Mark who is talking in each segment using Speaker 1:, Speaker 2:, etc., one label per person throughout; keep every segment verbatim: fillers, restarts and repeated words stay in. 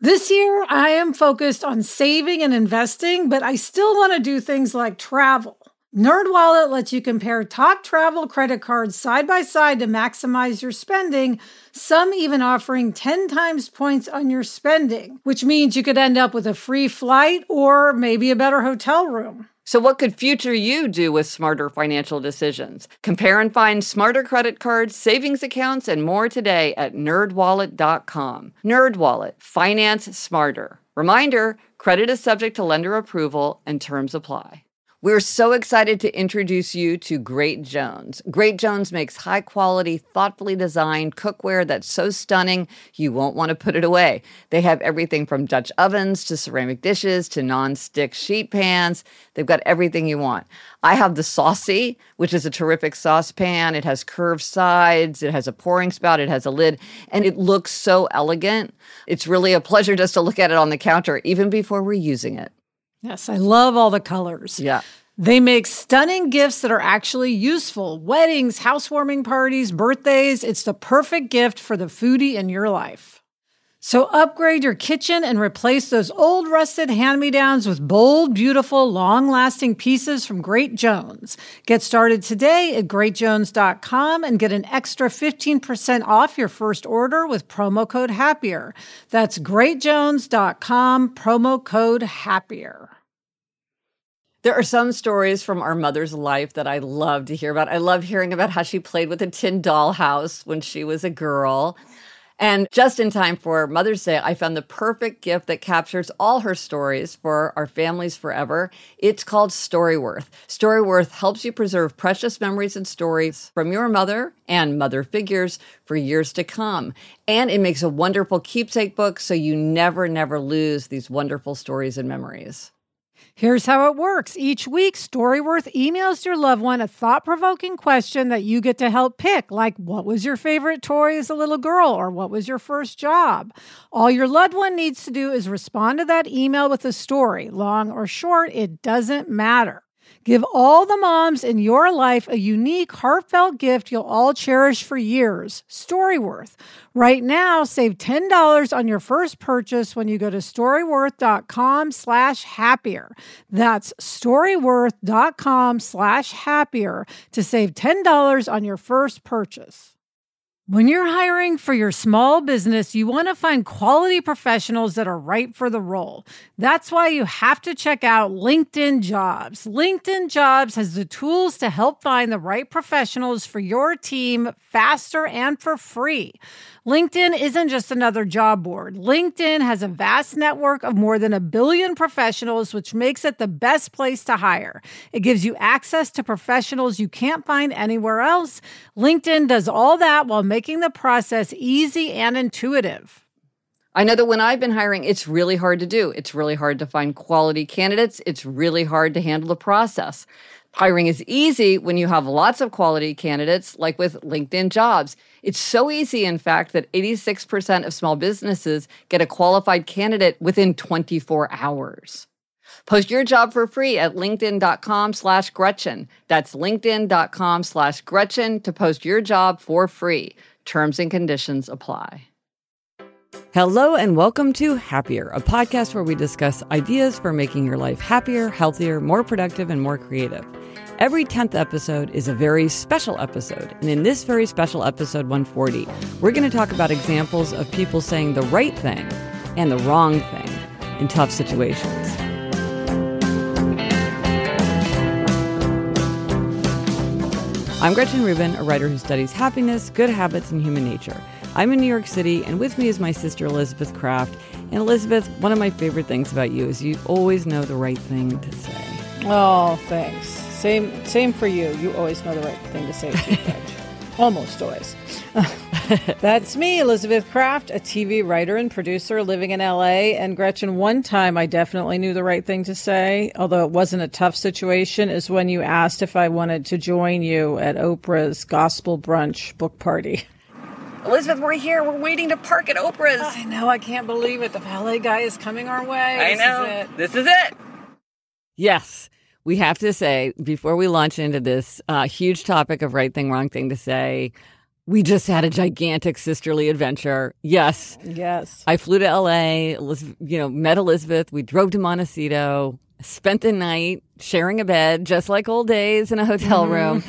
Speaker 1: This year, I am focused on saving and investing, but I still want to do things like travel. NerdWallet lets you compare top travel credit cards side by side to maximize your spending, some even offering ten times points on your spending, which means you could end up with a free flight or maybe a better hotel room.
Speaker 2: So what could future you do with smarter financial decisions? Compare and find smarter credit cards, savings accounts, and more today at nerd wallet dot com. NerdWallet. Finance smarter. Reminder, credit is subject to lender approval and terms apply. We're so excited to introduce you to Great Jones. Great Jones makes high-quality, thoughtfully designed cookware that's so stunning you won't want to put it away. They have everything from Dutch ovens to ceramic dishes to non-stick sheet pans. They've got everything you want. I have the Saucy, which is a terrific saucepan. It has curved sides, it has a pouring spout, it has a lid, and it looks so elegant. It's really a pleasure just to look at it on the counter, even before we're using it.
Speaker 1: Yes, I love all the colors.
Speaker 2: Yeah.
Speaker 1: They make stunning gifts that are actually useful. Weddings, housewarming parties, birthdays. It's the perfect gift for the foodie in your life. So upgrade your kitchen and replace those old rusted hand-me-downs with bold, beautiful, long-lasting pieces from Great Jones. Get started today at great jones dot com and get an extra fifteen percent off your first order with promo code HAPPIER. That's great jones dot com, promo code HAPPIER.
Speaker 2: There are some stories from our mother's life that I love to hear about. I love hearing about how she played with a tin dollhouse when she was a girl. And just in time for Mother's Day, I found the perfect gift that captures all her stories for our families forever. It's called Storyworth. Storyworth helps you preserve precious memories and stories from your mother and mother figures for years to come. And it makes a wonderful keepsake book so you never, never lose these wonderful stories and memories.
Speaker 1: Here's how it works. Each week, Storyworth emails your loved one a thought-provoking question that you get to help pick, like what was your favorite toy as a little girl, or what was your first job? All your loved one needs to do is respond to that email with a story. Long or short, it doesn't matter. Give all the moms in your life a unique, heartfelt gift you'll all cherish for years. Storyworth. Right now, save ten dollars on your first purchase when you go to storyworth dot com slash happier. That's storyworth dot com slash happier to save ten dollars on your first purchase. When you're hiring for your small business, you want to find quality professionals that are right for the role. That's why you have to check out LinkedIn Jobs. LinkedIn Jobs has the tools to help find the right professionals for your team faster and for free. LinkedIn isn't just another job board. LinkedIn has a vast network of more than a billion professionals, which makes it the best place to hire. It gives you access to professionals you can't find anywhere else. LinkedIn does all that while making the process easy and intuitive.
Speaker 2: I know that when I've been hiring, it's really hard to do. It's really hard to find quality candidates. It's really hard to handle the process. Hiring is easy when you have lots of quality candidates, like with LinkedIn Jobs. It's so easy, in fact, that eighty-six percent of small businesses get a qualified candidate within twenty-four hours. Post your job for free at linkedin dot com slash Gretchen. That's linkedin dot com slash Gretchen to post your job for free. Terms and conditions apply. Hello and welcome to Happier, a podcast where we discuss ideas for making your life happier, healthier, more productive, and more creative. Every tenth episode is a very special episode. And in this very special episode one forty, we're going to talk about examples of people saying the right thing and the wrong thing in tough situations. I'm Gretchen Rubin, a writer who studies happiness, good habits, and human nature. I'm in New York City, and with me is my sister Elizabeth Kraft. And Elizabeth, one of my favorite things about you is you always know the right thing to say.
Speaker 1: Oh, thanks. Same same for you. You always know the right thing to say. Almost always. That's me, Elizabeth Kraft, a T V writer and producer living in L A. And Gretchen, one time I definitely knew the right thing to say, although it wasn't a tough situation, is when you asked if I wanted to join you at Oprah's Gospel Brunch book party.
Speaker 2: Elizabeth, we're here. We're waiting to park at Oprah's.
Speaker 1: I know. I can't believe it. The valet guy is coming our way.
Speaker 2: I
Speaker 1: this
Speaker 2: know.
Speaker 1: Is it.
Speaker 2: This is it. Yes. We have to say, before we launch into this uh, huge topic of right thing, wrong thing to say, We just had a gigantic sisterly adventure. Yes.
Speaker 1: Yes.
Speaker 2: I flew to L A, Eliz- you know, met Elizabeth. We drove to Montecito, spent the night sharing a bed, just like old days in a hotel room.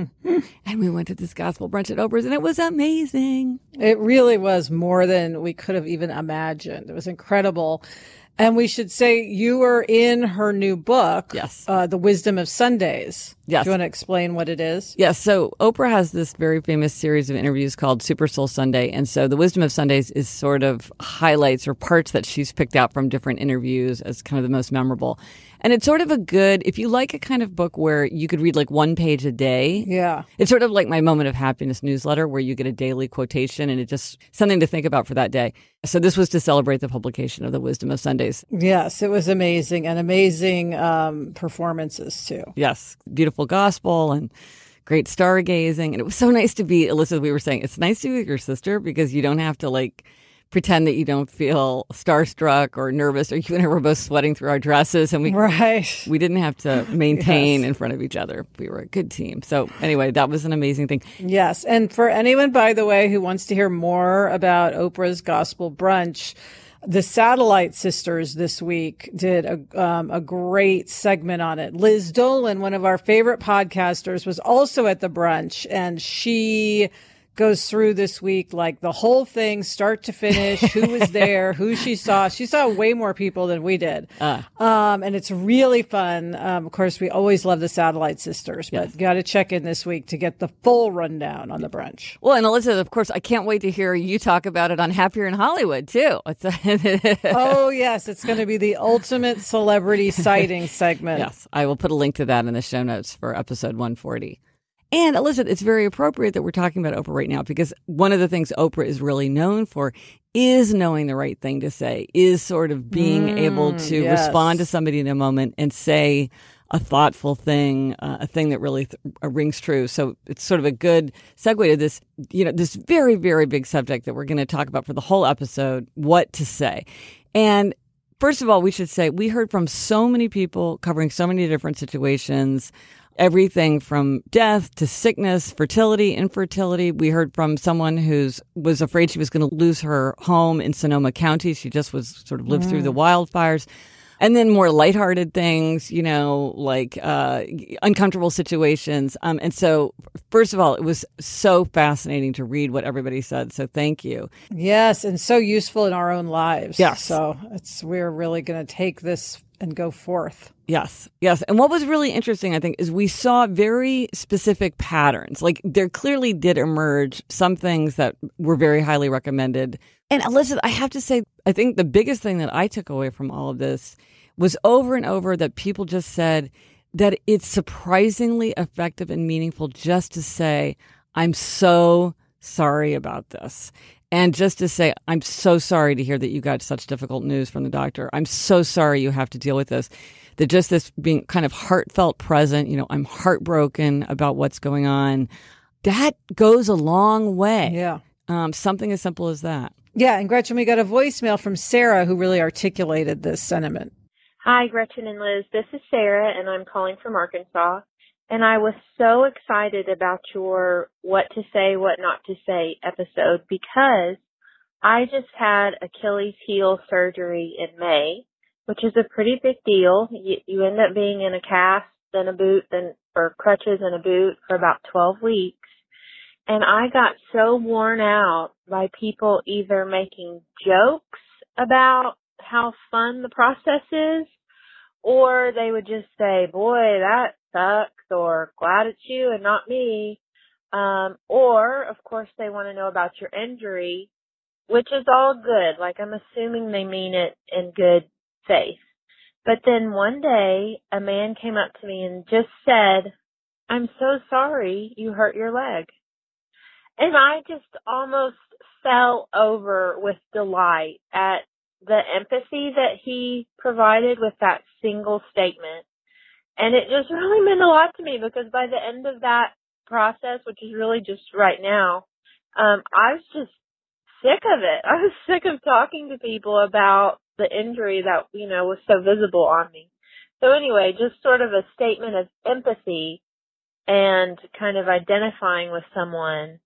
Speaker 2: And we went to this gospel brunch at Oprah's, and it was amazing.
Speaker 1: It really was more than we could have even imagined. It was incredible. And we should say you were in her new book,
Speaker 2: Yes.
Speaker 1: uh, The Wisdom of Sundays.
Speaker 2: Yes.
Speaker 1: Do you want to explain what it is?
Speaker 2: Yes. So Oprah has this very famous series of interviews called Super Soul Sunday. And so The Wisdom of Sundays is sort of highlights or parts that she's picked out from different interviews as kind of the most memorable. And it's sort of a good, if you like a kind of book where you could read like one page a day.
Speaker 1: Yeah.
Speaker 2: It's sort of like my Moment of Happiness newsletter where you get a daily quotation and it's just something to think about for that day. So this was to celebrate the publication of The Wisdom of Sundays.
Speaker 1: Yes, it was amazing, and amazing um, performances too.
Speaker 2: Yes. Beautiful gospel and great stargazing. And it was so nice to be, Elizabeth, we were saying, it's nice to be with your sister because you don't have to like pretend that you don't feel starstruck or nervous, or you and I were both sweating through our dresses, and we
Speaker 1: right.
Speaker 2: we didn't have to maintain
Speaker 1: Yes.
Speaker 2: in front of each other. We were a good team. So anyway, that was an amazing thing.
Speaker 1: Yes. And for anyone, by the way, who wants to hear more about Oprah's Gospel Brunch, the Satellite Sisters this week did a, um, a great segment on it. Liz Dolan, one of our favorite podcasters, was also at the brunch, and she goes through this week, like the whole thing, start to finish, who was there, who she saw. She saw way more people than we did. Uh. Um, and it's really fun. Um, of course, we always love the Satellite Sisters, but
Speaker 2: Yes.
Speaker 1: got to check in this week to get the full rundown on the brunch.
Speaker 2: Well, and Elizabeth, of course, I can't wait to hear you talk about it on Happier in Hollywood, too. It's a
Speaker 1: Oh, yes. It's going to be the ultimate celebrity sighting segment.
Speaker 2: Yes, I will put a link to that in the show notes for episode one forty. And Elizabeth, it's very appropriate that we're talking about Oprah right now because one of the things Oprah is really known for is knowing the right thing to say, is sort of being
Speaker 1: Mm,
Speaker 2: able to
Speaker 1: yes.
Speaker 2: respond to somebody in a moment and say a thoughtful thing, uh, a thing that really th- uh, rings true. So it's sort of a good segue to this, you know, this very, very big subject that we're going to talk about for the whole episode, what to say. And first of all, we should say we heard from so many people covering so many different situations, everything from death to sickness, fertility, infertility. We heard from someone who's was afraid she was going to lose her home in Sonoma County. She just was sort of lived mm. through the wildfires. And then more lighthearted things, you know, like uh, uncomfortable situations. Um, and so, first of all, it was so fascinating to read what everybody said. So thank you.
Speaker 1: Yes, and so useful in our own lives.
Speaker 2: Yes.
Speaker 1: So it's we're really going to take this and go forth.
Speaker 2: Yes, yes. And what was really interesting, I think, is we saw very specific patterns. Like there clearly did emerge some things that were very highly recommended. And Elizabeth, I have to say, I think the biggest thing that I took away from all of this was over and over that people just said that it's surprisingly effective and meaningful just to say, I'm so sorry about this. And just to say, I'm so sorry to hear that you got such difficult news from the doctor. I'm so sorry you have to deal with this. That just this being kind of heartfelt present, you know, I'm heartbroken about what's going on. That goes a long way.
Speaker 1: Yeah.
Speaker 2: Um, something as simple as that.
Speaker 1: Yeah. And Gretchen, we got a voicemail from Sarah who really articulated this sentiment.
Speaker 3: Hi, Gretchen and Liz. This is Sarah, and I'm calling from Arkansas. And I was so excited about your what to say, what not to say episode because I just had Achilles heel surgery in May, which is a pretty big deal. You, you end up being in a cast, then a boot, then or crutches and a boot for about twelve weeks. And I got so worn out by people either making jokes about how fun the process is, or they would just say, boy, that sucks, or glad it's you and not me. Um, or, of course, they want to know about your injury, which is all good. Like, I'm assuming they mean it in good faith. But then one day, a man came up to me and just said, I'm so sorry you hurt your leg. And I just almost fell over with delight at the empathy that he provided with that single statement. And it just really meant a lot to me because by the end of that process, which is really just right now, um, I was just sick of it. I was sick of talking to people about the injury that, you know, was so visible on me. So anyway, just sort of a statement of empathy and kind of identifying with someone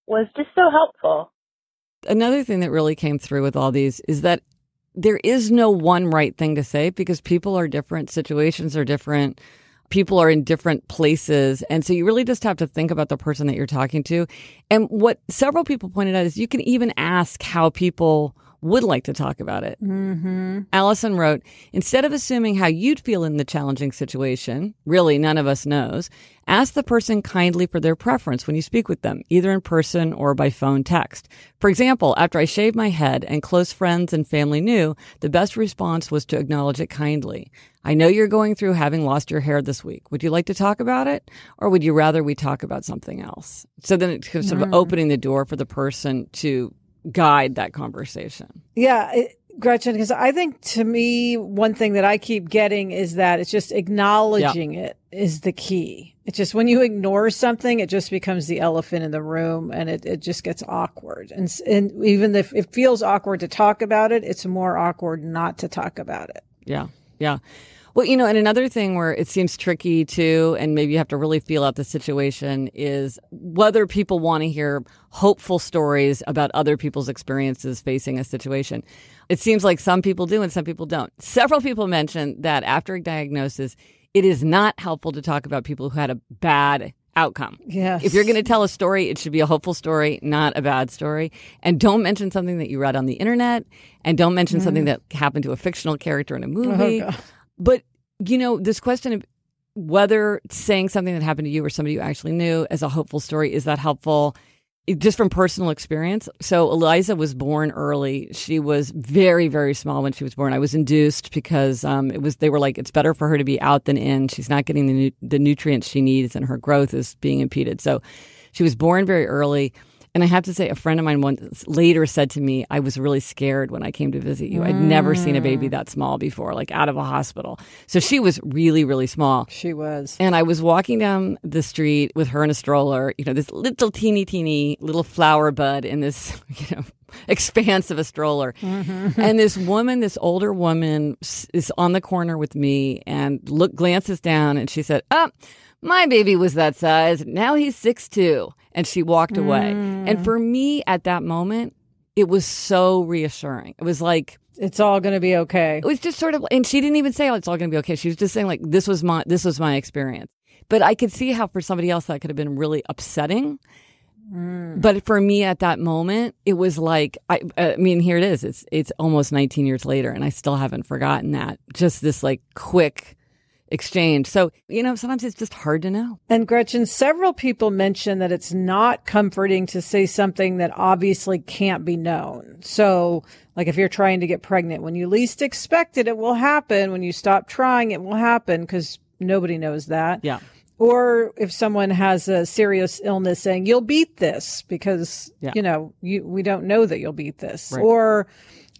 Speaker 3: was just so helpful.
Speaker 2: Another thing that really came through with all these is that there is no one right thing to say because people are different, situations are different, people are in different places. And so you really just have to think about the person that you're talking to. And what several people pointed out is you can even ask how people would like to talk about it.
Speaker 1: Mm-hmm.
Speaker 2: Allison wrote, instead of assuming how you'd feel in the challenging situation, really none of us knows, ask the person kindly for their preference when you speak with them, either in person or by phone text. For example, after I shaved my head and close friends and family knew, the best response was to acknowledge it kindly. I know you're going through having lost your hair this week. Would you like to talk about it? Or would you rather we talk about something else? So then it's sort of
Speaker 1: Mm.
Speaker 2: opening the door for the person to guide that conversation.
Speaker 1: Yeah, it, Gretchen, because I think to me, one thing that I keep getting is that it's just acknowledging yeah. it is the key. It's just when you ignore something, it just becomes the elephant in the room and it, it just gets awkward. And, and even if it feels awkward to talk about it, it's more awkward not to talk about it.
Speaker 2: Yeah, yeah. Well, you know, and another thing where it seems tricky too, and maybe you have to really feel out the situation, is whether people want to hear hopeful stories about other people's experiences facing a situation. It seems like some people do and some people don't. Several people mentioned that after a diagnosis, it is not helpful to talk about people who had a bad outcome.
Speaker 1: Yes.
Speaker 2: If you're going to tell a story, it should be a hopeful story, not a bad story. And don't mention something that you read on the internet, and don't mention mm. something that happened to a fictional character in a movie. Oh, God. But, you know, this question of whether saying something that happened to you or somebody you actually knew as a hopeful story, is that helpful? It, just from personal experience. So Eliza was born early. She was very, very small when she was born. I was induced because um, it was. They were like, it's better for her to be out than in. She's not getting the nu- the nutrients she needs, and her growth is being impeded. So she was born very early. And I have to say, a friend of mine once later said to me, I was really scared when I came to visit you. I'd mm. never seen a baby that small before, like out of a hospital. So she was really, really small.
Speaker 1: She was.
Speaker 2: And I was walking down the street with her in a stroller, you know, this little teeny, teeny little flower bud in this, you know, expanse of a stroller. Mm-hmm. And this woman, this older woman is on the corner with me and look glances down and she said, oh, my baby was that size. Now he's six two. And she walked away. Mm. And for me at that moment, it was so reassuring. It was like,
Speaker 1: it's all going to be okay.
Speaker 2: It was just sort of, and she didn't even say, oh, it's all going to be okay. She was just saying, like, this was my, this was my experience. But I could see how for somebody else that could have been really upsetting. Mm. But for me at that moment, it was like, I, I mean, here it is. It's, it's almost nineteen years later, and I still haven't forgotten that. Just this like quick exchange. So, you know, sometimes it's just hard to know.
Speaker 1: And Gretchen, several people mention that it's not comforting to say something that obviously can't be known. So, like if you're trying to get pregnant, when you least expect it, it will happen. When you stop trying, it will happen because nobody knows that.
Speaker 2: Yeah.
Speaker 1: Or if someone has a serious illness saying, you'll beat this because, yeah. you know, you, we don't know that you'll beat this.
Speaker 2: Right.
Speaker 1: Or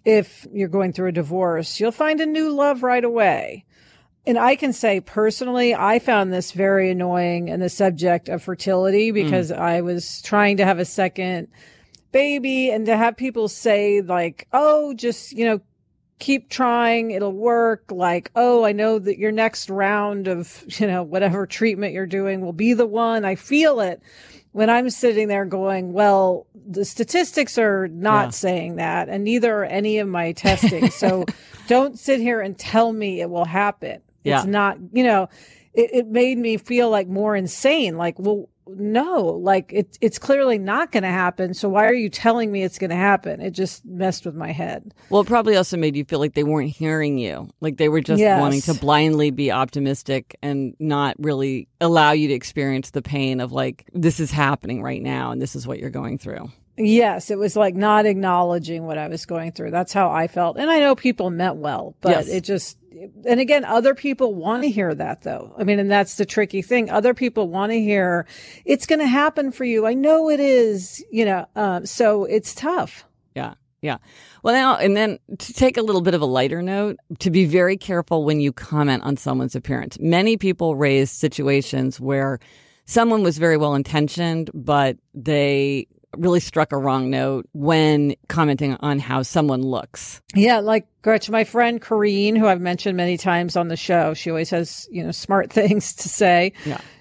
Speaker 1: if you're going through a divorce, you'll find a new love right away. And I can say personally, I found this very annoying in the subject of fertility because mm. I was trying to have a second baby, and to have people say like, oh, just, you know, keep trying, it'll work. Like, oh, I know that your next round of, you know, whatever treatment you're doing will be the one. I feel it. When I'm sitting there going, well, the statistics are not yeah. saying that, and neither are any of my testing. So don't sit here and tell me it will happen. It's yeah. not, you know, it, it made me feel like more insane. Like, well, no, like it, it's clearly not going to happen. So why are you telling me it's going to happen? It just messed with my head.
Speaker 2: Well, it probably also made you feel like they weren't hearing you. Like they were just
Speaker 1: yes.
Speaker 2: wanting to blindly be optimistic and not really allow you to experience the pain of like, this is happening right now and this is what you're going through.
Speaker 1: Yes, it was like not acknowledging what I was going through. That's how I felt. And I know people meant well, but yes. it just, and again, other people want to hear that though. I mean, and that's the tricky thing. Other people want to hear, it's going to happen for you. I know it is, you know, um, so it's tough.
Speaker 2: Yeah. Yeah. Well, now, and then to take a little bit of a lighter note, to be very careful when you comment on someone's appearance. Many people raise situations where someone was very well intentioned, but they really struck a wrong note when commenting on how someone looks.
Speaker 1: Yeah, like Gretchen, my friend Corrine, who I've mentioned many times on the show, she always has, you know, smart things to say.
Speaker 2: Yeah.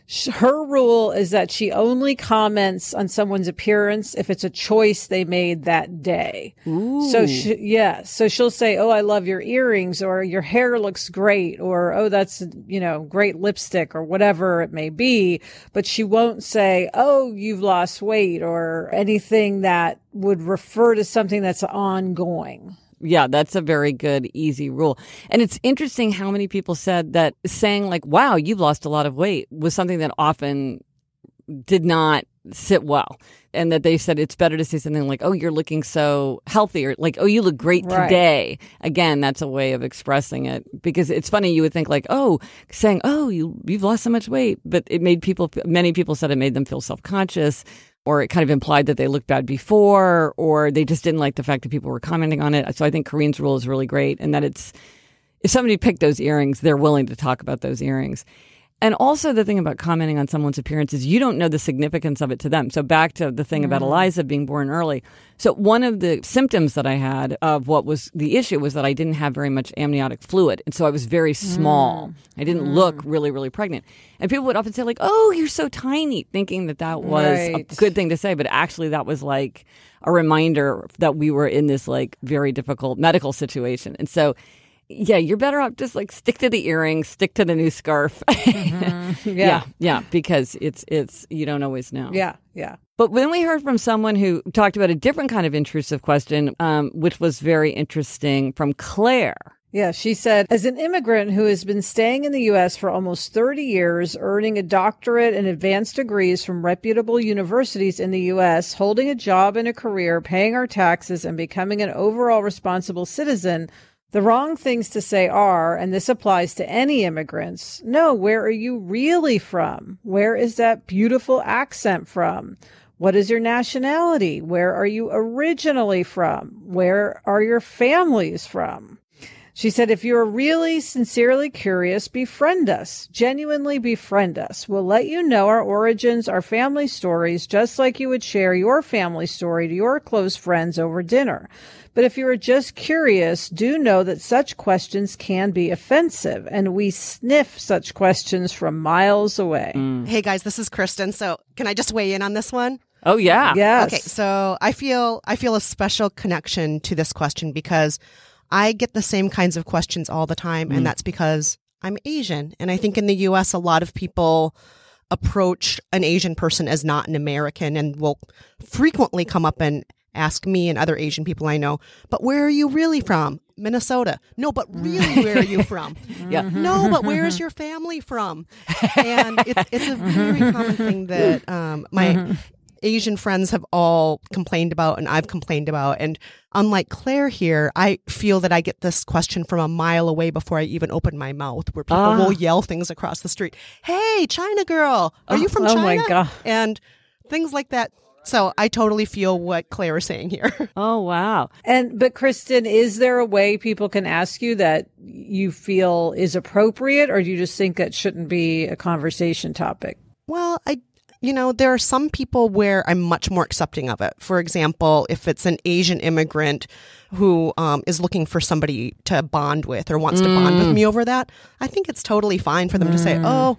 Speaker 1: Her rule is that she only comments on someone's appearance if it's a choice they made that day.
Speaker 4: Ooh.
Speaker 1: So she, yeah, so she'll say, "Oh, I love your earrings," or "Your hair looks great," or "Oh, that's, you know, great lipstick," or whatever it may be. But she won't say, "Oh, you've lost weight," or anything that would refer to something that's ongoing.
Speaker 4: Yeah, that's a very good, easy rule. And it's interesting how many people said that saying like, wow, you've lost a lot of weight was something that often did not sit well. And that they said it's better to say something like, oh, you're looking so healthy, or like, oh, you look great
Speaker 1: Right.
Speaker 4: today. Again, that's a way of expressing it, because it's funny. You would think like, oh, saying, oh, you, you've lost so much weight. But it made people, many people said it made them feel self-conscious, or it kind of implied that they looked bad before, or they just didn't like the fact that people were commenting on it. So I think Corinne's rule is really great, and that it's, if somebody picked those earrings, they're willing to talk about those earrings. And also the thing about commenting on someone's appearance is you don't know the significance of it to them. So back to the thing mm. about Eliza being born early. So one of the symptoms that I had of what was the issue was that I didn't have very much amniotic fluid. And so I was very small. Mm. I didn't mm. look really, really pregnant. And people would often say like, oh, you're so tiny, thinking that that was
Speaker 1: right.
Speaker 4: a good thing to say. But actually that was like a reminder that we were in this like very difficult medical situation. And so yeah, you're better off just like stick to the earrings, stick to the new scarf.
Speaker 1: Mm-hmm. Yeah.
Speaker 4: yeah, yeah, because it's it's you don't always know.
Speaker 1: Yeah, yeah.
Speaker 4: But then we heard from someone who talked about a different kind of intrusive question, um, which was very interesting, from Claire.
Speaker 1: Yeah, she said, as an immigrant who has been staying in the U S for almost thirty years, earning a doctorate and advanced degrees from reputable universities in the U S, holding a job and a career, paying our taxes, and becoming an overall responsible citizen, the wrong things to say are, and this applies to any immigrants, no, where are you really from? Where is that beautiful accent from? What is your nationality? Where are you originally from? Where are your families from? She said, if you're really sincerely curious, befriend us. Genuinely befriend us. We'll let you know our origins, our family stories, just like you would share your family story to your close friends over dinner. But if you are just curious, do know that such questions can be offensive, and we sniff such questions from miles away.
Speaker 4: Mm.
Speaker 5: Hey guys, this is Kristen. So can I just weigh in on this one?
Speaker 4: Oh, yeah.
Speaker 1: Yes.
Speaker 5: Okay, so I feel I feel a special connection to this question because I get the same kinds of questions all the time,
Speaker 4: Mm.
Speaker 5: and that's because I'm Asian. And I think in the U S, a lot of people approach an Asian person as not an American and will frequently come up and ask me and other Asian people I know, but where are you really from? Minnesota. No, but really, where are you from?
Speaker 4: Yeah.
Speaker 5: No, but where is your family from? And it's, it's a very common thing that um, my Asian friends have all complained about and I've complained about. And unlike Claire here, I feel that I get this question from a mile away before I even open my mouth, where people
Speaker 4: Ah.
Speaker 5: will yell things across the street. Hey, China girl, are you from
Speaker 1: oh
Speaker 5: China?
Speaker 1: my God.
Speaker 5: And things like that. So I totally feel what Claire is saying here.
Speaker 4: Oh, wow.
Speaker 1: And, but Kristen, is there a way people can ask you that you feel is appropriate, or do you just think that shouldn't be a conversation topic?
Speaker 5: Well, I, you know, there are some people where I'm much more accepting of it. For example, if it's an Asian immigrant who um, is looking for somebody to bond with or wants mm. to bond with me over that, I think it's totally fine for them mm. to say, oh,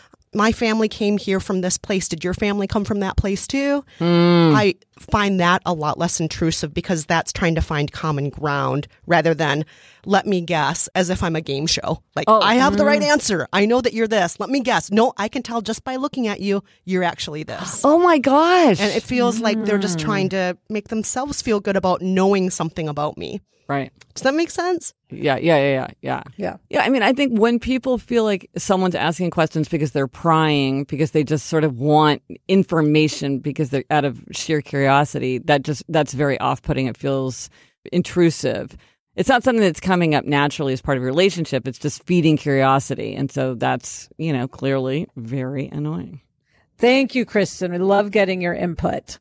Speaker 5: my family came here from this place. Did your family come from that place too? Mm. I find that a lot less intrusive because that's trying to find common ground rather than let me guess, as if I'm a game show. Like,
Speaker 4: oh,
Speaker 5: I have
Speaker 4: mm.
Speaker 5: the right answer. I know that you're this. Let me guess. No, I can tell just by looking at you, you're actually this.
Speaker 4: Oh my gosh.
Speaker 5: And it feels mm. like they're just trying to make themselves feel good about knowing something about me.
Speaker 4: Right.
Speaker 5: Does that make sense?
Speaker 4: Yeah, yeah, yeah, yeah, yeah.
Speaker 1: Yeah.
Speaker 4: Yeah, I mean, I think when people feel like someone's asking questions because they're prying, because they just sort of want information because they're out of sheer curiosity, that just, that's very off-putting. It feels intrusive. It's not something that's coming up naturally as part of a relationship. It's just feeding curiosity. And so that's, you know, clearly very annoying.
Speaker 1: Thank you, Kristen. We love getting your input.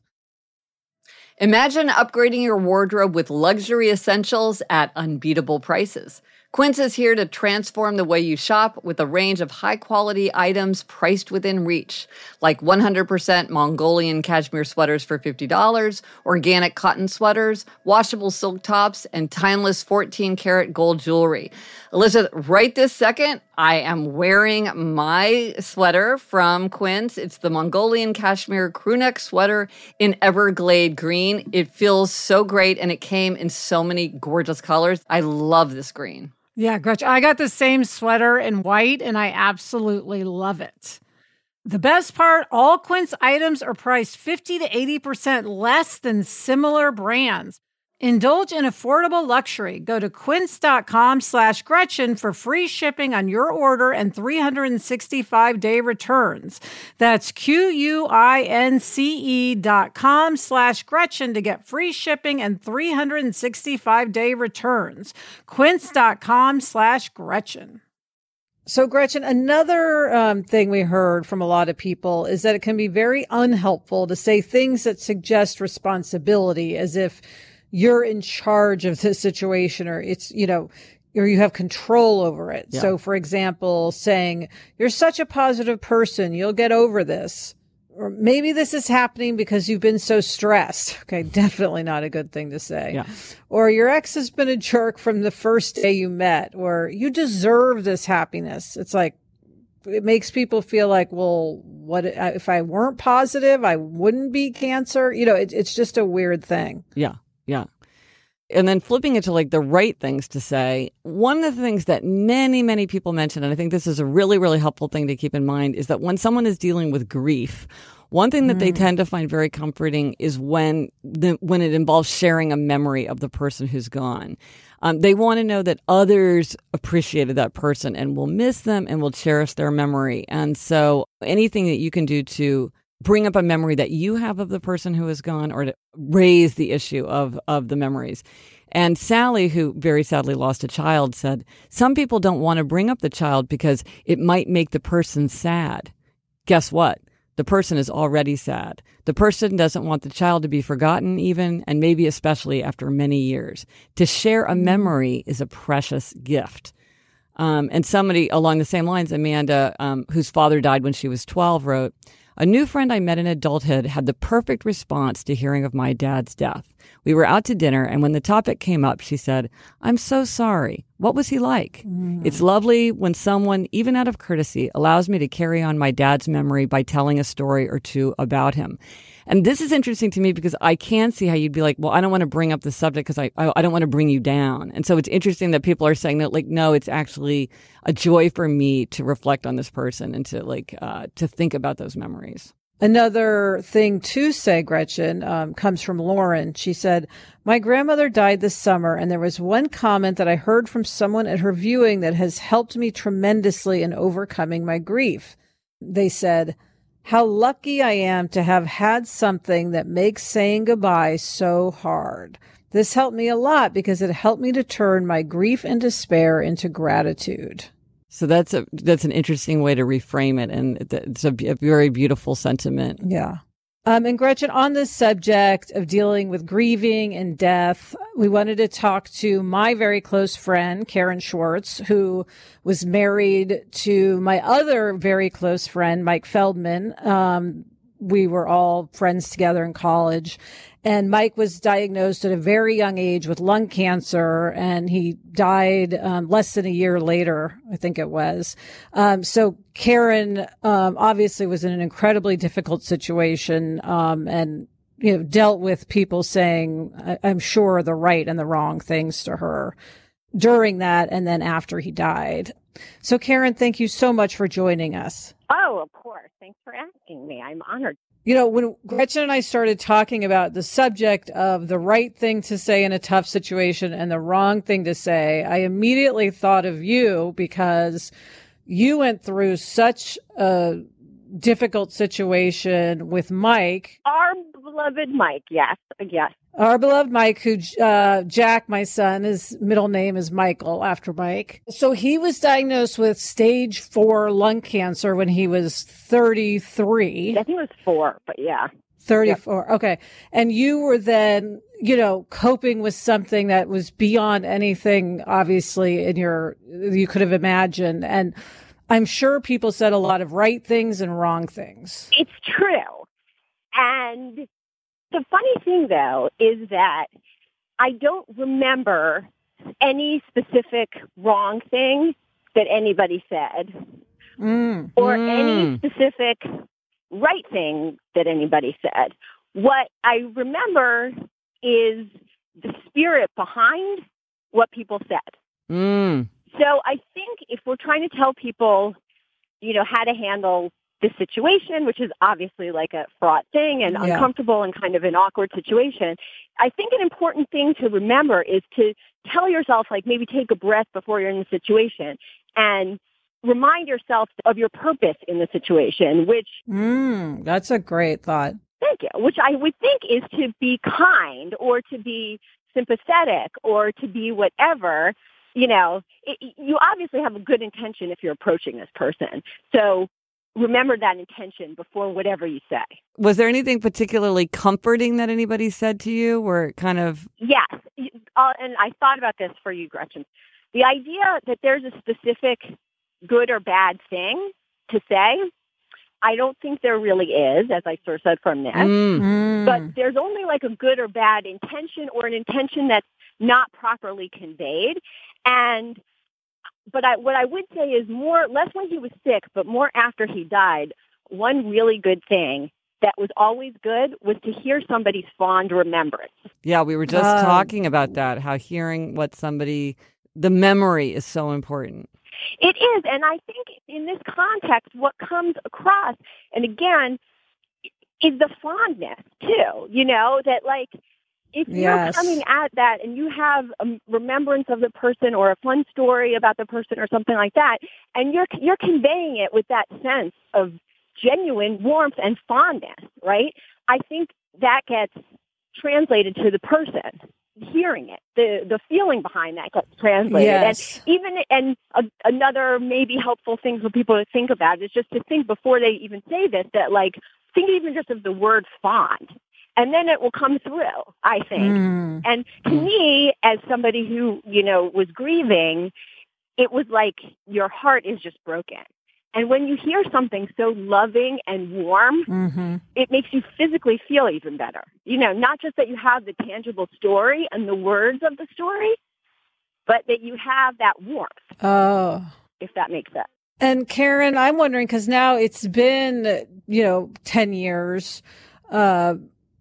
Speaker 2: Imagine upgrading your wardrobe with luxury essentials at unbeatable prices. Quince is here to transform the way you shop with a range of high-quality items priced within reach, like one hundred percent Mongolian cashmere sweaters for fifty dollars, organic cotton sweaters, washable silk tops, and timeless fourteen karat gold jewelry. Elizabeth, right this second, I am wearing my sweater from Quince. It's the Mongolian cashmere crewneck sweater in Everglade green. It feels so great, and it came in so many gorgeous colors. I love this green.
Speaker 1: Yeah, Gretchen, I got the same sweater in white, and I absolutely love it. The best part, all Quince items are priced fifty to eighty percent less than similar brands. Indulge in affordable luxury. Go to quince.com slash Gretchen for free shipping on your order and three hundred sixty-five day returns. That's Q-U-I-N-C-E dot com slash Gretchen to get free shipping and three hundred sixty-five day returns. Quince.com slash Gretchen. So, Gretchen, another um, thing we heard from a lot of people is that it can be very unhelpful to say things that suggest responsibility, as if you're in charge of the situation, or it's, you know, or you have control over it. Yeah. So, for example, saying, you're such a positive person, you'll get over this. Or maybe this is happening because you've been so stressed. Okay, definitely not a good thing to say.
Speaker 4: Yeah.
Speaker 1: Or your ex has been a jerk from the first day you met. Or you deserve this happiness. It's like, it makes people feel like, well, what if I weren't positive, I wouldn't be cancer? You know, it, it's just a weird thing.
Speaker 4: Yeah. Yeah. And then flipping it to like the right things to say, one of the things that many, many people mention, and I think this is a really, really helpful thing to keep in mind, is that when someone is dealing with grief, one thing that mm. they tend to find very comforting is when the, when it involves sharing a memory of the person who's gone. Um, they want to know that others appreciated that person and will miss them and will cherish their memory. And so anything that you can do to bring up a memory that you have of the person who is gone, or to raise the issue of, of the memories. And Sally, who very sadly lost a child, said, some people don't want to bring up the child because it might make the person sad. Guess what? The person is already sad. The person doesn't want the child to be forgotten even, and maybe especially after many years. To share a memory is a precious gift. Um, and somebody along the same lines, Amanda, um, whose father died when she was twelve, wrote, a new friend I met in adulthood had the perfect response to hearing of my dad's death. We were out to dinner, and when the topic came up, she said, I'm so sorry. What was he like? Mm. It's lovely when someone, even out of courtesy, allows me to carry on my dad's memory by telling a story or two about him. And this is interesting to me because I can see how you'd be like, well, I don't want to bring up the subject because I, I I don't want to bring you down. And so it's interesting that people are saying that, like, no, it's actually a joy for me to reflect on this person and to like uh, to think about those memories.
Speaker 1: Another thing to say, Gretchen, um, comes from Lauren. She said, my grandmother died this summer, and there was one comment that I heard from someone at her viewing that has helped me tremendously in overcoming my grief. They said, how lucky I am to have had something that makes saying goodbye so hard. This helped me a lot because it helped me to turn my grief and despair into gratitude.
Speaker 4: So that's a that's an interesting way to reframe it, and it's a, a very beautiful sentiment.
Speaker 1: Yeah. Um, and Gretchen, on this subject of dealing with grieving and death, we wanted to talk to my very close friend, Karen Schwartz, who was married to my other very close friend, Mike Feldman. Um, we were all friends together in college. And Mike was diagnosed at a very young age with lung cancer, and he died um, less than a year later, I think it was. Um, so Karen um, obviously was in an incredibly difficult situation, um, and you know dealt with people saying, I- I'm sure, the right and the wrong things to her during that and then after he died. So Karen, thank you so much for joining us.
Speaker 6: Oh, of course. Thanks for asking me. I'm honored.
Speaker 1: You know, when Gretchen and I started talking about the subject of the right thing to say in a tough situation and the wrong thing to say, I immediately thought of you because you went through such a difficult situation with Mike.
Speaker 6: Our beloved Mike, yes, yes.
Speaker 1: Our beloved Mike, who, uh, Jack, my son, his middle name is Michael, after Mike. So he was diagnosed with stage four lung cancer when he was thirty-three.
Speaker 6: I think it was four, but yeah.
Speaker 1: thirty-four. Yep. Okay. And you were then, you know, coping with something that was beyond anything, obviously, in your, you could have imagined. And I'm sure people said a lot of right things and wrong things.
Speaker 6: It's true. And the funny thing, though, is that I don't remember any specific wrong thing that anybody said
Speaker 1: mm.
Speaker 6: or
Speaker 4: mm.
Speaker 6: any specific right thing that anybody said. What I remember is the spirit behind what people said.
Speaker 4: Mm.
Speaker 6: So I think if we're trying to tell people, you know, how to handle this situation, which is obviously like a fraught thing and
Speaker 1: yeah.
Speaker 6: uncomfortable and kind of an awkward situation, I think an important thing to remember is to tell yourself, like, maybe take a breath before you're in the situation and remind yourself of your purpose in the situation, which...
Speaker 1: Mm, that's a great thought.
Speaker 6: Thank you. Which I would think is to be kind or to be sympathetic or to be whatever. You know, it, you obviously have a good intention if you're approaching this person. So remember that intention before whatever you say.
Speaker 4: Was there anything particularly comforting that anybody said to you where it kind of...
Speaker 6: Yes. Uh, and I thought about this for you, Gretchen. The idea that there's a specific good or bad thing to say, I don't think there really is, as I sort of said from this.
Speaker 4: Mm.
Speaker 6: But there's only like a good or bad intention or an intention that's not properly conveyed. And But I, what I would say is more, less when he was sick, but more after he died, one really good thing that was always good was to hear somebody's fond remembrance.
Speaker 4: Yeah, we were just
Speaker 1: Um,
Speaker 4: talking about that, how hearing what somebody, the memory is so important.
Speaker 6: It is, and I think in this context, what comes across, and again, is the fondness, too, you know, that like, if you're
Speaker 1: Yes.
Speaker 6: coming at that and you have a remembrance of the person or a fun story about the person or something like that, and you're you're conveying it with that sense of genuine warmth and fondness, right? I think that gets translated to the person hearing it. The the feeling behind that gets translated.
Speaker 1: Yes.
Speaker 6: And even and a, another maybe helpful thing for people to think about is just to think before they even say this, that like think even just of the word fond. And then it will come through, I think.
Speaker 1: Mm.
Speaker 6: And to me, as somebody who, you know, was grieving, it was like your heart is just broken. And when you hear something so loving and warm,
Speaker 1: Mm-hmm.
Speaker 6: it makes you physically feel even better. You know, not just that you have the tangible story and the words of the story, but that you have that warmth,
Speaker 1: Oh.
Speaker 6: if that makes sense.
Speaker 1: And Karen, I'm wondering, because now it's been, you know, ten years. Uh,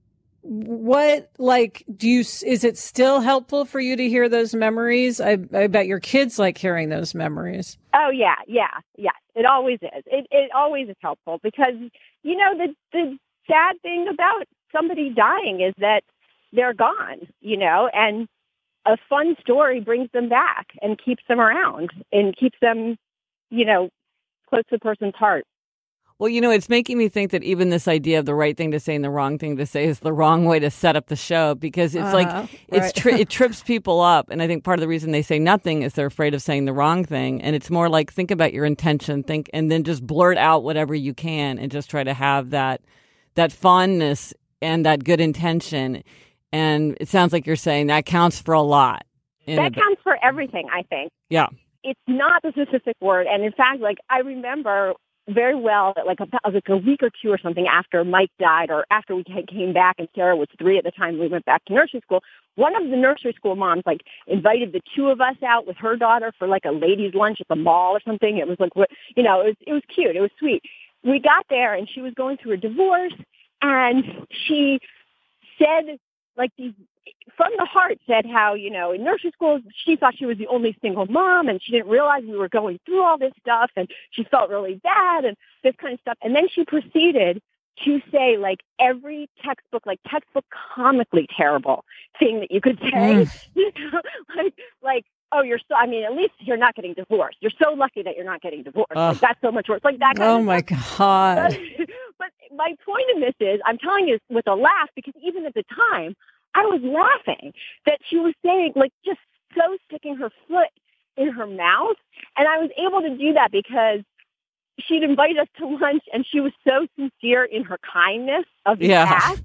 Speaker 1: what, like, do you, is it still helpful for you to hear those memories? I, I bet your kids like hearing those memories.
Speaker 6: Oh, yeah, yeah, yeah. It always is. It it always is helpful because, you know, the the sad thing about somebody dying is that they're gone, you know, and a fun story brings them back and keeps them around and keeps them, you know, close to the person's heart.
Speaker 4: Well, you know, it's making me think that even this idea of the right thing to say and the wrong thing to say is the wrong way to set up the show because it's
Speaker 1: Uh,
Speaker 4: like it's
Speaker 1: right.
Speaker 4: tri- it trips people up. And I think part of the reason they say nothing is they're afraid of saying the wrong thing. And it's more like think about your intention, think, and then just blurt out whatever you can and just try to have that that fondness and that good intention. And it sounds like you're saying that counts for a lot. in
Speaker 6: That
Speaker 4: a-
Speaker 6: counts for everything, I think.
Speaker 4: Yeah.
Speaker 6: It's not the specific word. And in fact, like I remember very well that like about like a week or two or something after Mike died or after we came back and Sarah was three at the time we went back to nursery school, one of the nursery school moms like invited the two of us out with her daughter for like a ladies lunch at the mall or something. It was like, you know, it was, it was cute. It was sweet. We got there and she was going through a divorce and she said like these from the heart said how, you know, in nursery school, she thought she was the only single mom and she didn't realize we were going through all this stuff and she felt really bad and this kind of stuff. And then she proceeded to say like every textbook, like textbook comically terrible thing that you could say,
Speaker 1: Mm.
Speaker 6: you know, like, like, oh, you're so, I mean, at least you're not getting divorced. You're so lucky that you're not getting divorced.
Speaker 4: Ugh.
Speaker 6: Like that's so much worse. Like that kind
Speaker 1: Oh
Speaker 6: of
Speaker 1: my
Speaker 6: stuff.
Speaker 1: God.
Speaker 6: But, but my point in this is, I'm telling you with a laugh because even at the time, I was laughing that she was saying, like, just so sticking her foot in her mouth. And I was able to do that because she'd invite us to lunch, and she was so sincere in her kindness of the
Speaker 4: Yeah.
Speaker 6: past.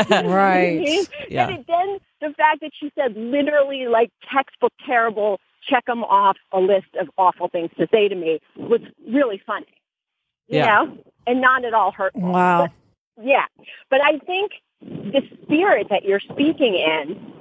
Speaker 1: Right.
Speaker 4: Yeah.
Speaker 6: And it, then the fact that she said literally like textbook terrible, check them off a list of awful things to say to me was really funny. You
Speaker 4: Yeah.
Speaker 6: know? And not at all hurtful.
Speaker 1: Wow.
Speaker 6: But, yeah. But I think the spirit that you're speaking in,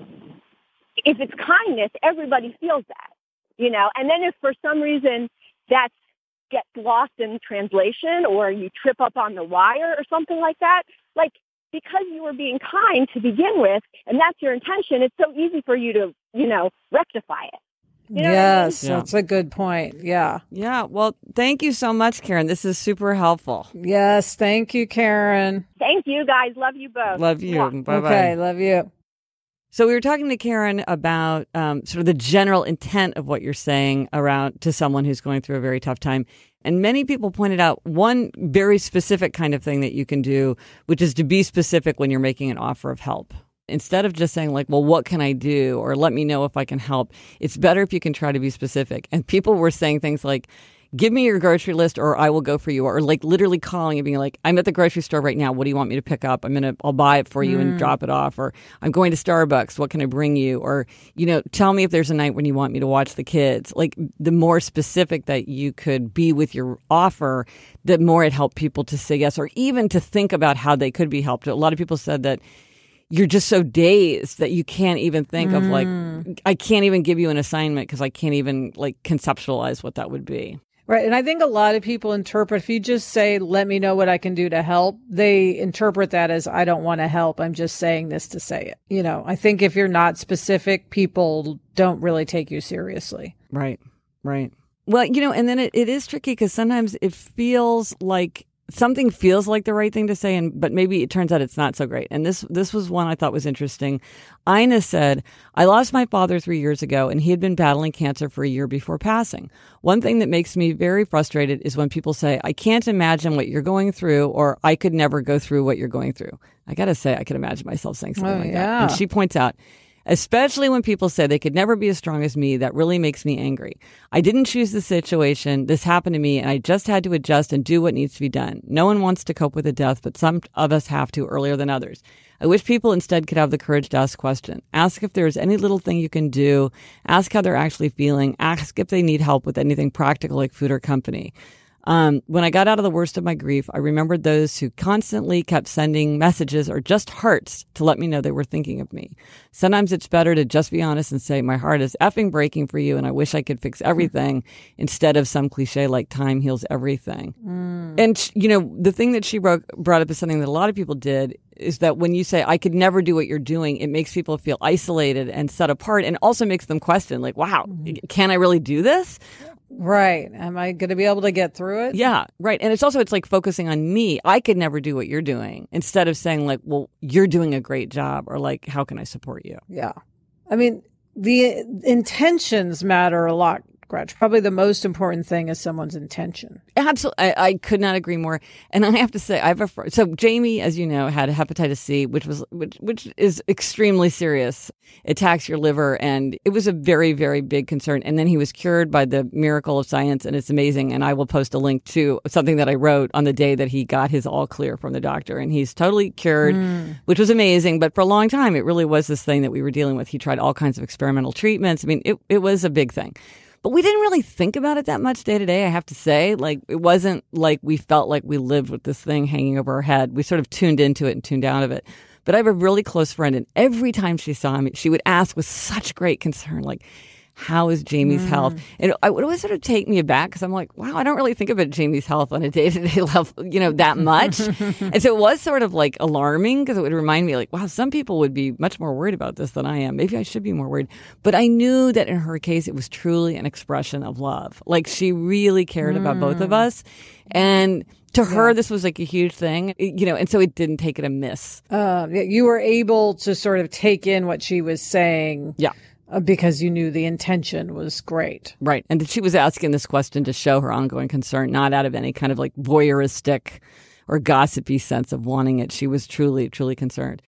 Speaker 6: if it's kindness, everybody feels that, you know? And then if for some reason that gets lost in translation or you trip up on the wire or something like that, like because you were being kind to begin with and that's your intention, it's so easy for you to, you know, rectify it. You know
Speaker 1: Yes,
Speaker 6: what I mean?
Speaker 4: Yeah.
Speaker 1: that's a good point. Yeah.
Speaker 4: Yeah. Well, thank you so much, Karen. This is super helpful.
Speaker 1: Yes. Thank you, Karen.
Speaker 6: Thank you, guys. Love you both.
Speaker 4: Love you.
Speaker 6: Mwah.
Speaker 4: Bye bye.
Speaker 1: Okay. Love you.
Speaker 4: So we were talking to Karen about um, sort of the general intent of what you're saying around to someone who's going through a very tough time. And many people pointed out one very specific kind of thing that you can do, which is to be specific when you're making an offer of help. Instead of just saying like, well, what can I do? Or let me know if I can help. It's better if you can try to be specific. And people were saying things like, give me your grocery list or I will go for you. Or like literally calling and being like, I'm at the grocery store right now. What do you want me to pick up? I'm going to, I'll buy it for you mm. and drop it off. Or I'm going to Starbucks. What can I bring you? Or, you know, tell me if there's a night when you want me to watch the kids. Like the more specific that you could be with your offer, the more it helped people to say yes, or even to think about how they could be helped. A lot of people said that you're just so dazed that you can't even think mm. of like, I can't even give you an assignment because I can't even like conceptualize what that would be.
Speaker 1: Right. And I think a lot of people interpret, if you just say, let me know what I can do to help, they interpret that as, I don't want to help. I'm just saying this to say it. You know, I think if you're not specific, people don't really take you seriously.
Speaker 4: Right. Right. Well, you know, and then it, it is tricky because sometimes it feels like something feels like the right thing to say, and but maybe it turns out it's not so great. And this this was one I thought was interesting. Ina said, I lost my father three years ago, and he had been battling cancer for a year before passing. One thing that makes me very frustrated is when people say, I can't imagine what you're going through, or I could never go through what you're going through. I got to say, I could imagine myself saying something
Speaker 1: oh,
Speaker 4: like
Speaker 1: yeah.
Speaker 4: that. And she points out, especially when people say they could never be as strong as me, that really makes me angry. I didn't choose the situation. This happened to me, and I just had to adjust and do what needs to be done. No one wants to cope with a death, but some of us have to earlier than others. I wish people instead could have the courage to ask questions. Ask if there's any little thing you can do. Ask how they're actually feeling. Ask if they need help with anything practical like food or company. Um, when I got out of the worst of my grief, I remembered those who constantly kept sending messages or just hearts to let me know they were thinking of me. Sometimes it's better to just be honest and say, my heart is effing breaking for you and I wish I could fix everything, instead of some cliche like time heals everything. Mm. And, you know, the thing that she wrote, brought up is something that a lot of people did, is that when you say, I could never do what you're doing, it makes people feel isolated and set apart, and also makes them question, like, wow, mm. can I really do this?
Speaker 1: Right. Am I going to be able to get through it?
Speaker 4: Yeah, right. And it's also, it's like focusing on me. I could never do what you're doing, instead of saying like, well, you're doing a great job, or like, how can I support you?
Speaker 1: Yeah. I mean, the intentions matter a lot, Gretch. Probably the most important thing is someone's intention.
Speaker 4: Absolutely. I, I could not agree more. And I have to say, I have a friend. So Jamie, as you know, had hepatitis C, which was, which, which is extremely serious. It attacks your liver, and it was a very, very big concern. And then he was cured by the miracle of science, and it's amazing. And I will post a link to something that I wrote on the day that he got his all clear from the doctor, and he's totally cured, mm. which was amazing. But for a long time, it really was this thing that we were dealing with. He tried all kinds of experimental treatments. I mean, it, it was a big thing. But we didn't really think about it that much day to day, I have to say. Like, it wasn't like we felt like we lived with this thing hanging over our head. We sort of tuned into it and tuned out of it. But I have a really close friend, and every time she saw him, she would ask with such great concern, like, how is Jamie's mm. health? And it would always sort of take me aback, because I'm like, wow, I don't really think about Jamie's health on a day-to-day level, you know, that much. And so it was sort of like alarming, because it would remind me like, wow, some people would be much more worried about this than I am. Maybe I should be more worried. But I knew that in her case, it was truly an expression of love. Like, she really cared mm. about both of us. And to her, yeah. this was like a huge thing, you know, and so it didn't take it amiss.
Speaker 1: Uh, you were able to sort of take in what she was saying.
Speaker 4: Yeah.
Speaker 1: Because you knew the intention was great.
Speaker 4: Right. And she was asking this question to show her ongoing concern, not out of any kind of like voyeuristic or gossipy sense of wanting it. She was truly, truly concerned.